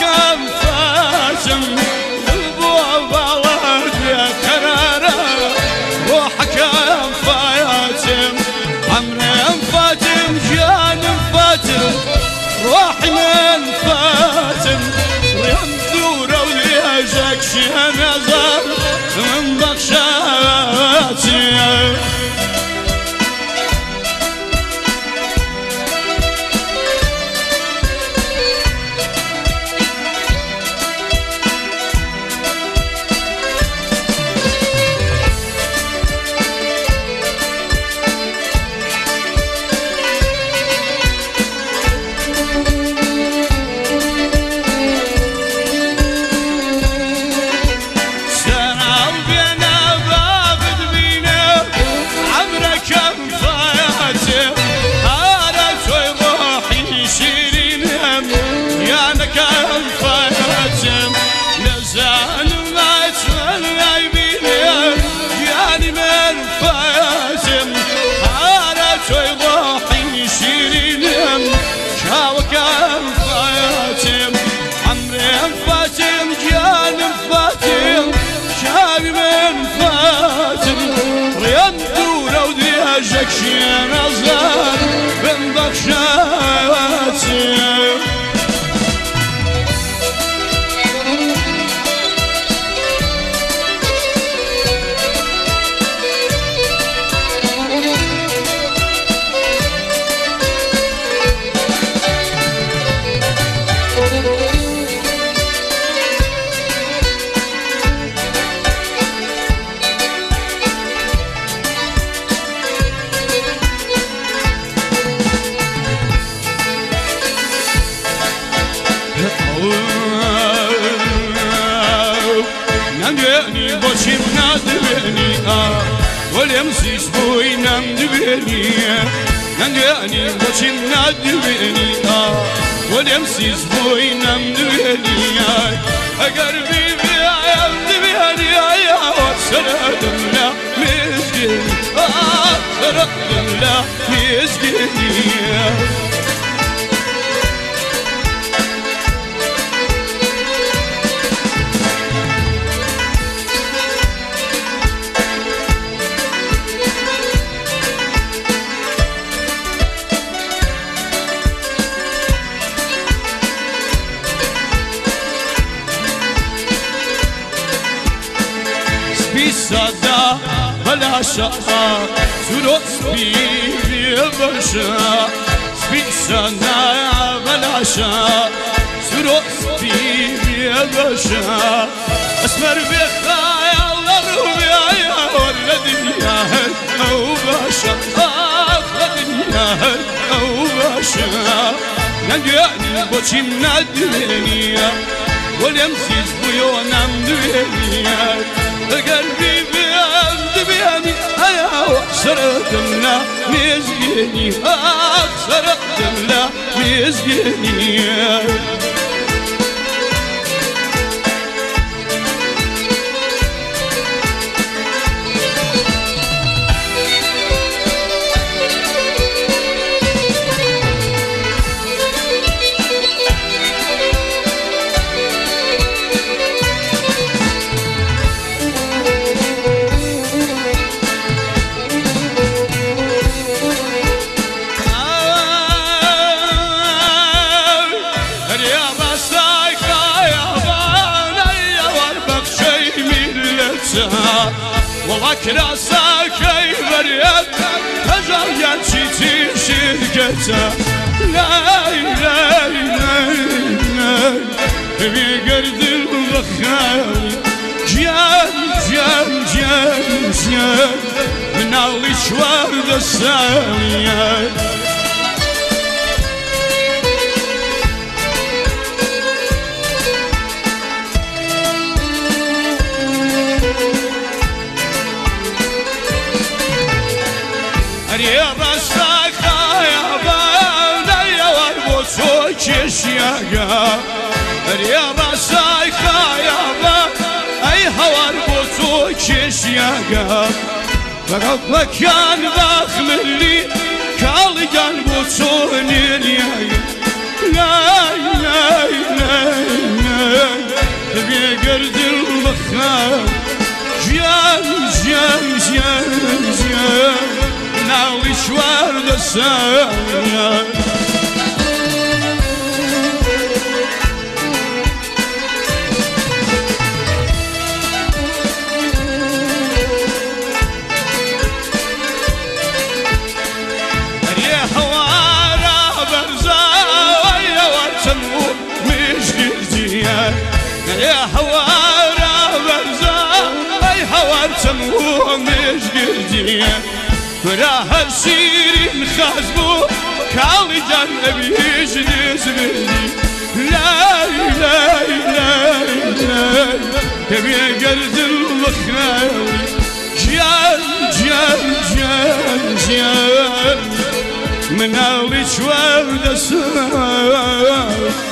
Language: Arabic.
كم فاتم البوابة ورد كرارة روحك كم فاتم عمري فاتم جان فاتم روحي من فاتم ريم ثورة وليجك شي نظر من بخشاتي شي نظر من بخشاتي نمدني بوشم ندبني واليمسيس بوي نمدبني نمدني بوشم ندبني واليمسيس بوي نمدبني قلبي بيدبني يا سردنا مسكين سردنا مسكين صدا بلا شقا سروس بي بشا سبي صدا بلا شقا سروس بي بشا اسمر بخايا الله يا ولدي يا او بشا ولدي او بشا نجاني بوشي ندني واليمسيس بيو نمدني قلبي بيدبني يا سردنا مسكيني سردنا مسكيني والله كراسة كيف ريت تجر ينشي شركته لا لا لا لا بقرد الرخاوي جان جان جان جان من اللي شوار ذا الساوية يا راسك يا بني والبوسوك الشياقة يا راسك يا بني اي هوا البوسوك الشياقة فقط مكان ضخم اللي كالجان بوسوني الياقة لا لا لا الخير جيان جيان جيان جيان ناوي شوار دسايا يا حوارا برزا اي حوار سموه مش قردية فراها السيرين خازبو كالي جان ابيش نزبدي لا لا لا لا تبي قرد المخناوي جيان جيان جيان جيان مناوي شوار دسان